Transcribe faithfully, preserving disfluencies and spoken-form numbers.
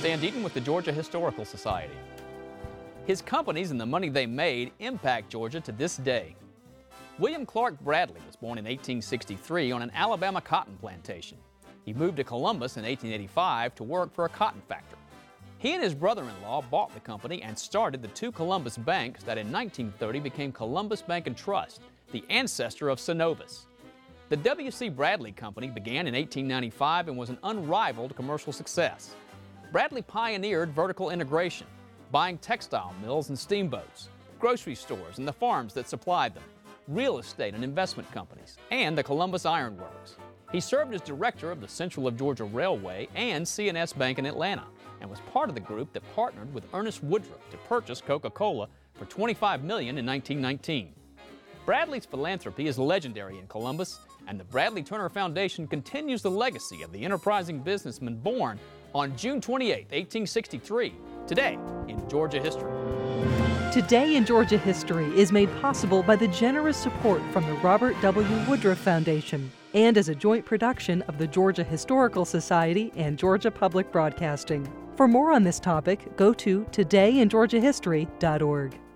Dan Deaton with the Georgia Historical Society. His companies and the money they made impact Georgia to this day. William Clark Bradley was born in eighteen sixty-three on an Alabama cotton plantation. He moved to Columbus in eighteen eighty-five to work for a cotton factory. He and his brother-in-law bought the company and started the two Columbus banks that in nineteen thirty became Columbus Bank and Trust, the ancestor of Synovus. The W C Bradley Company began in eighteen ninety-five and was an unrivaled commercial success. Bradley pioneered vertical integration, buying textile mills and steamboats, grocery stores and the farms that supplied them, real estate and investment companies, and the Columbus Iron Works. He served as director of the Central of Georgia Railway and C and S Bank in Atlanta, and was part of the group that partnered with Ernest Woodruff to purchase Coca-Cola for twenty-five million dollars in nineteen nineteen. Bradley's philanthropy is legendary in Columbus, and the Bradley Turner Foundation continues the legacy of the enterprising businessman born on June twenty-eighth, eighteen sixty-three, today in Georgia history. Today in Georgia History is made possible by the generous support from the Robert W. Woodruff Foundation and is a joint production of the Georgia Historical Society and Georgia Public Broadcasting. For more on this topic, go to today in georgia history dot org.